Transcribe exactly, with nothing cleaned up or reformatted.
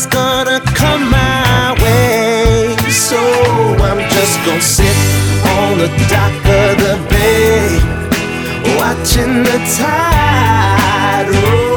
nothing's gonna come my way. So I'm just gonna sit on the dock of the bay, watching the tide roll.